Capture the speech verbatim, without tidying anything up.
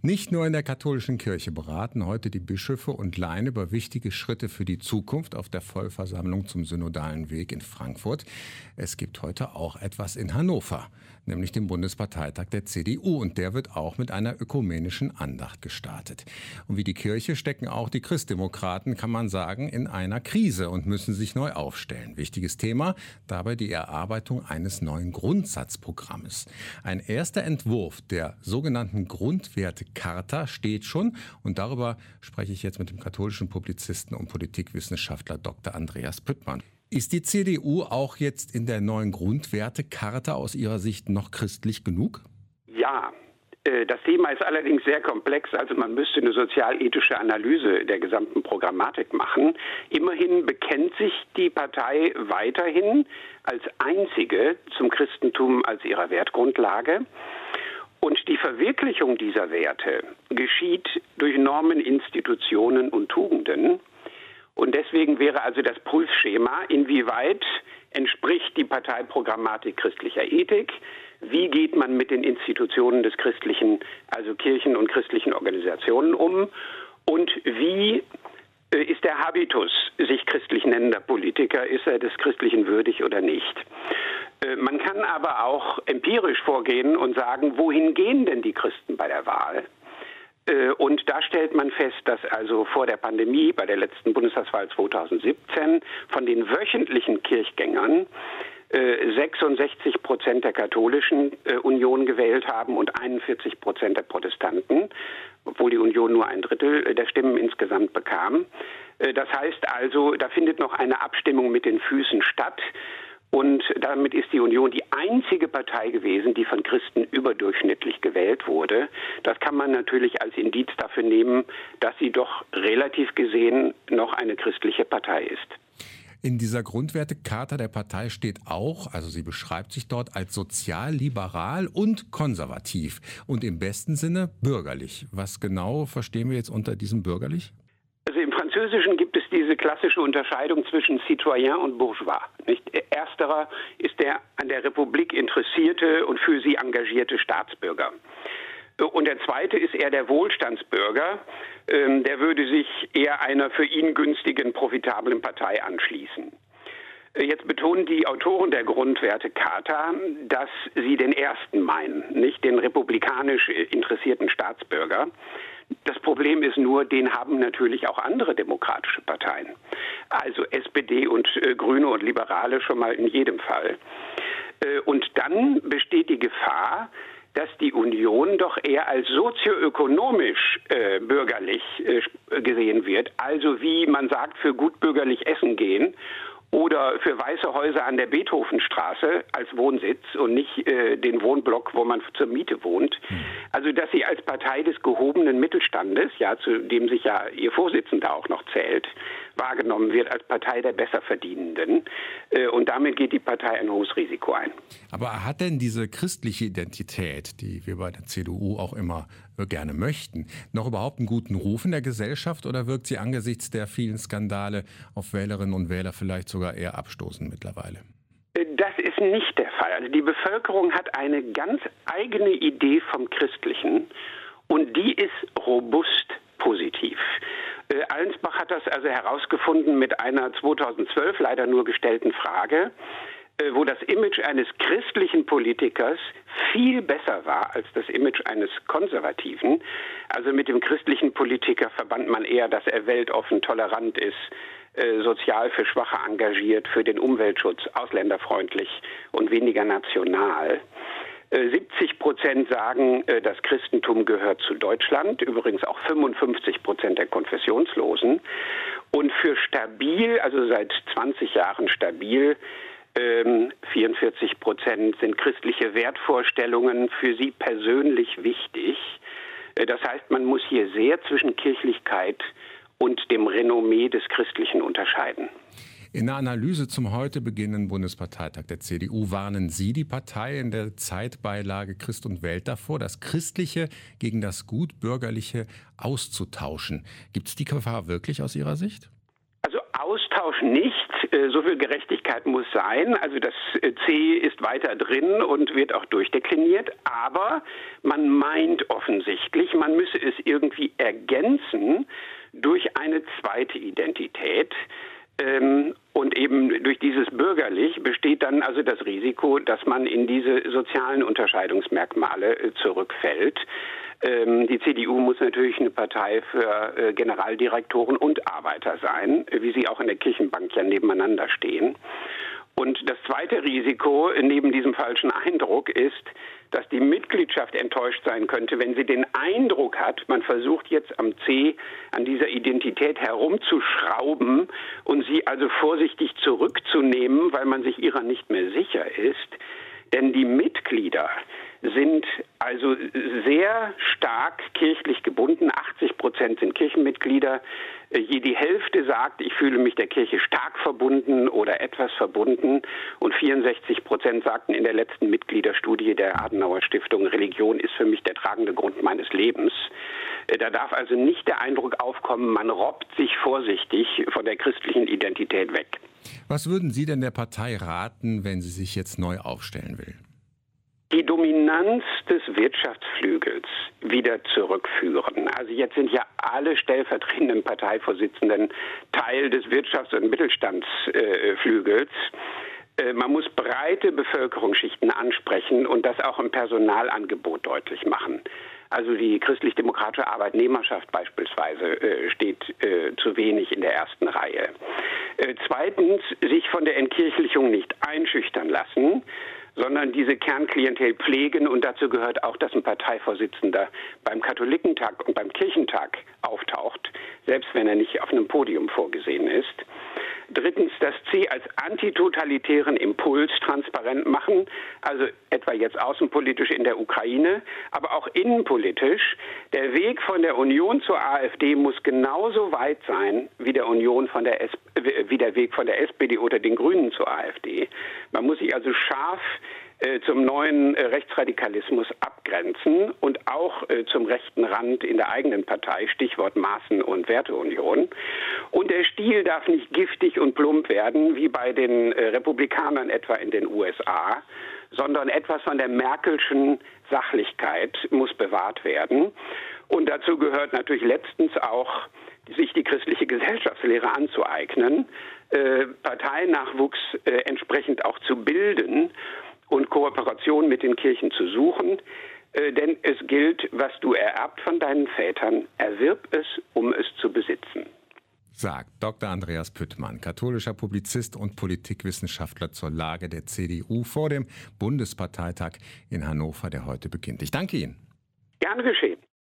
Nicht nur in der katholischen Kirche beraten heute die Bischöfe und Laien über wichtige Schritte für die Zukunft auf der Vollversammlung zum synodalen Weg in Frankfurt. Es gibt heute auch etwas in Hannover, nämlich den Bundesparteitag der C D U. Und der wird auch mit einer ökumenischen Andacht gestartet. Und wie die Kirche stecken auch die Christdemokraten, kann man sagen, in einer Krise und müssen sich neu aufstellen. Wichtiges Thema, dabei die Erarbeitung eines neuen Grundsatzprogrammes. Ein erster Entwurf der sogenannten Grundwertecharta steht schon. Und darüber spreche ich jetzt mit dem katholischen Publizisten und Politikwissenschaftler Doktor Andreas Püttmann. Ist die C D U auch jetzt in der neuen Grundwertecharta aus Ihrer Sicht noch christlich genug? Ja, das Thema ist allerdings sehr komplex. Also man müsste eine sozialethische Analyse der gesamten Programmatik machen. Immerhin bekennt sich die Partei weiterhin als einzige zum Christentum als ihrer Wertgrundlage. Und die Verwirklichung dieser Werte geschieht durch Normen, Institutionen und Tugenden. Und deswegen wäre also das Prüfschema, inwieweit entspricht die Parteiprogrammatik christlicher Ethik, wie geht man mit den Institutionen des christlichen, also Kirchen und christlichen Organisationen um und wie äh, ist der Habitus sich christlich nennender Politiker, ist er des Christlichen würdig oder nicht? Äh, man kann aber auch empirisch vorgehen und sagen, wohin gehen denn die Christen bei der Wahl? Und da stellt man fest, dass also vor der Pandemie, bei der letzten Bundestagswahl zweitausendsiebzehn, von den wöchentlichen Kirchgängern sechsundsechzig Prozent der katholischen Union gewählt haben und einundvierzig Prozent der Protestanten, obwohl die Union nur ein Drittel der Stimmen insgesamt bekam. Das heißt also, da findet noch eine Abstimmung mit den Füßen statt. Und damit ist die Union die einzige Partei gewesen, die von Christen überdurchschnittlich gewählt wurde. Das kann man natürlich als Indiz dafür nehmen, dass sie doch relativ gesehen noch eine christliche Partei ist. In dieser Grundwertecharta der Partei steht auch, also sie beschreibt sich dort als sozial-liberal und konservativ und im besten Sinne bürgerlich. Was genau verstehen wir jetzt unter diesem bürgerlich? Also im Französischen gibt es diese klassische Unterscheidung zwischen Citoyen und Bourgeois. Nicht? Ersterer ist der an der Republik interessierte und für sie engagierte Staatsbürger. Und der zweite ist eher der Wohlstandsbürger. Der würde sich eher einer für ihn günstigen, profitablen Partei anschließen. Jetzt betonen die Autoren der Grundwertecharta, dass sie den ersten meinen, nicht den republikanisch interessierten Staatsbürger. Das Problem ist nur, den haben natürlich auch andere demokratische Parteien. Also S P D und äh, Grüne und Liberale schon mal in jedem Fall. Äh, und dann besteht die Gefahr, dass die Union doch eher als sozioökonomisch äh, bürgerlich äh, gesehen wird. Also wie man sagt, für gutbürgerlich essen gehen. Oder für weiße Häuser an der Beethovenstraße als Wohnsitz und nicht äh, den Wohnblock, wo man zur Miete wohnt. Also dass sie als Partei des gehobenen Mittelstandes, ja, zu dem sich ja ihr Vorsitzender auch noch zählt, wahrgenommen wird als Partei der Besserverdienenden. Äh, und damit geht die Partei ein hohes Risiko ein. Aber hat denn diese christliche Identität, die wir bei der C D U auch immer äh, gerne möchten, noch überhaupt einen guten Ruf in der Gesellschaft oder wirkt sie angesichts der vielen Skandale auf Wählerinnen und Wähler vielleicht sogar eher abstoßend mittlerweile? Das ist nicht der Fall. Also die Bevölkerung hat eine ganz eigene Idee vom Christlichen und die ist robust positiv. Äh, Allensbach hat das also herausgefunden mit einer zweitausendzwölf leider nur gestellten Frage, äh, wo das Image eines christlichen Politikers viel besser war als das Image eines Konservativen. Also mit dem christlichen Politiker verband man eher, dass er weltoffen, tolerant ist, äh, sozial für Schwache engagiert, für den Umweltschutz, ausländerfreundlich und weniger national. siebzig Prozent sagen, das Christentum gehört zu Deutschland, übrigens auch fünfundfünfzig Prozent der Konfessionslosen. Und für stabil, also seit zwanzig Jahren stabil, vierundvierzig Prozent sind christliche Wertvorstellungen für sie persönlich wichtig. Das heißt, man muss hier sehr zwischen Kirchlichkeit und dem Renommee des Christlichen unterscheiden. In der Analyse zum heute beginnenden Bundesparteitag der C D U warnen Sie die Partei in der Zeitbeilage Christ und Welt davor, das Christliche gegen das Gutbürgerliche auszutauschen. Gibt es die Gefahr wirklich aus Ihrer Sicht? Also Austausch nicht. äh, so viel Gerechtigkeit muss sein. Also das äh, C ist weiter drin und wird auch durchdekliniert. Aber man meint offensichtlich, man müsse es irgendwie ergänzen durch eine zweite Identität. Ähm, und eben durch dieses bürgerlich besteht dann also das Risiko, dass man in diese sozialen Unterscheidungsmerkmale äh, zurückfällt. Ähm, die C D U muss natürlich eine Partei für äh, Generaldirektoren und Arbeiter sein, wie sie auch in der Kirchenbank ja nebeneinander stehen. Und das zweite Risiko neben diesem falschen Eindruck ist, dass die Mitgliedschaft enttäuscht sein könnte, wenn sie den Eindruck hat, man versucht jetzt am C an dieser Identität herumzuschrauben und sie also vorsichtig zurückzunehmen, weil man sich ihrer nicht mehr sicher ist. Denn die Mitglieder sind also sehr stark kirchlich gebunden. achtzig Prozent sind Kirchenmitglieder. Je die Hälfte sagt, ich fühle mich der Kirche stark verbunden oder etwas verbunden. Und vierundsechzig Prozent sagten in der letzten Mitgliederstudie der Adenauer Stiftung, Religion ist für mich der tragende Grund meines Lebens. Da darf also nicht der Eindruck aufkommen, man robbt sich vorsichtig von der christlichen Identität weg. Was würden Sie denn der Partei raten, wenn sie sich jetzt neu aufstellen will? Die Dominanz des Wirtschaftsflügels wieder zurückführen. Also jetzt sind ja alle stellvertretenden Parteivorsitzenden Teil des Wirtschafts- und Mittelstandsflügels. Äh, man muss breite Bevölkerungsschichten ansprechen und das auch im Personalangebot deutlich machen. Also die christlich-demokratische Arbeitnehmerschaft beispielsweise äh, steht äh, zu wenig in der ersten Reihe. Äh, zweitens, sich von der Entkirchlichung nicht einschüchtern lassen, sondern diese Kernklientel pflegen. Und dazu gehört auch, dass ein Parteivorsitzender beim Katholikentag und beim Kirchentag auftaucht, selbst wenn er nicht auf einem Podium vorgesehen ist. Drittens, das C als antitotalitären Impuls transparent machen, also etwa jetzt außenpolitisch in der Ukraine, aber auch innenpolitisch. Der Weg von der Union zur AfD muss genauso weit sein wie der Union von der S- wie der Weg von der S P D oder den Grünen zur AfD. Man muss sich also scharf äh, zum neuen äh, Rechtsradikalismus abgrenzen und auch äh, zum rechten Rand in der eigenen Partei, Stichwort Maßen- und Werteunion. Und der Stil darf nicht giftig und plump werden, wie bei den äh, Republikanern etwa in den U S A, sondern etwas von der Merkelschen Sachlichkeit muss bewahrt werden. Und dazu gehört natürlich letztens auch, sich die christliche Gesellschaftslehre anzueignen, äh, Parteinachwuchs äh, entsprechend auch zu bilden und Kooperation mit den Kirchen zu suchen. Äh, denn es gilt, was du ererbt von deinen Vätern, erwirb es, um es zu besitzen. Sagt Doktor Andreas Püttmann, katholischer Publizist und Politikwissenschaftler zur Lage der C D U vor dem Bundesparteitag in Hannover, der heute beginnt. Ich danke Ihnen. Gerne geschehen.